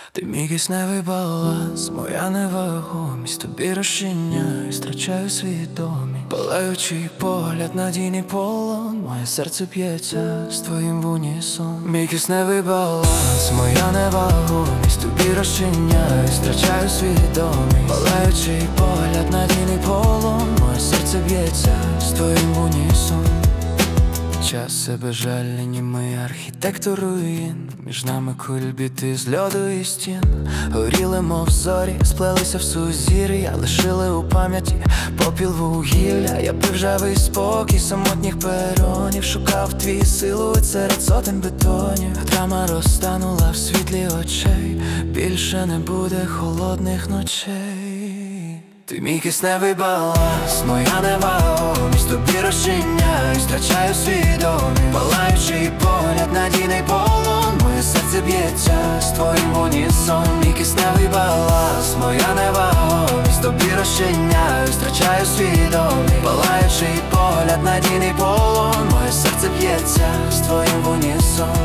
Ти мій кисневий баланс, моя невагомість, тобі розчиняю, страчаю свідомість. Палаючий погляд, надійний полон, моє серце п'ється з твоїм в унісон. Мій кисневий баланс, моя невагомість, тобі розчиняю, страчаю свідомість. Палаючий погляд, надійний полон, моє серце б'ється з твоїм в унісон. Час безжальний, німий архітектор руїн. Між нами кульбіти з льоду і стін. Горіли, мов зорі, сплелися в сузір'я, лишили у пам'яті попіл вугілля. Я пив жавий спокій самотніх перонів, шукав твій силует серед сотень бетонів. Драма розтанула в світлі очей, більше не буде холодних ночей. Ти мій кисневий баланс, моя невагомість, тобі розчиняю, страчаю свідомість. Палаючий погляд, надійний полон, моє серце б'ється з твоїм в унісон. Мій кисневий баланс, моя невагомість, тобі розчиняю, страчаю свідомість. Палаючий погляд, надійний полон, моє серце б'ється з твоїм в унісон.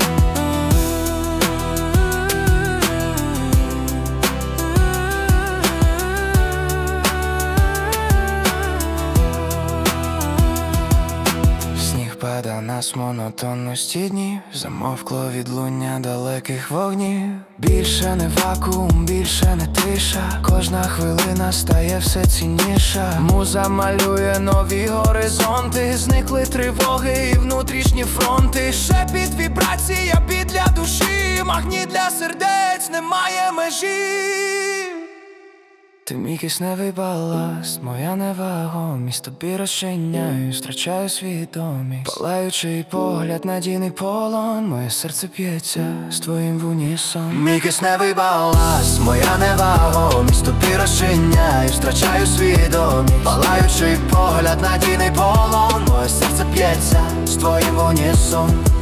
Пада нас монотонності днів, замовкло відлуння далеких вогнів. Більше не вакуум, більше не тиша, кожна хвилина стає все цінніша. Муза малює нові горизонти, зникли тривоги і внутрішні фронти. Шепіт, вібрація, бід для душі, магніт для сердець, немає межі. Ти мій кисневий баласт, моя невагомість, тобі розчиняю, страчаю свідомість. Палаючий погляд, надійний полон, моє серце п'ється з твоїм в унісон. Мій кисневий баласт, моя невагомість, тобі розчиняю, страчаю свідомість. Палаючий погляд, надійний полон, моє серце п'ється з твоїм в унісон.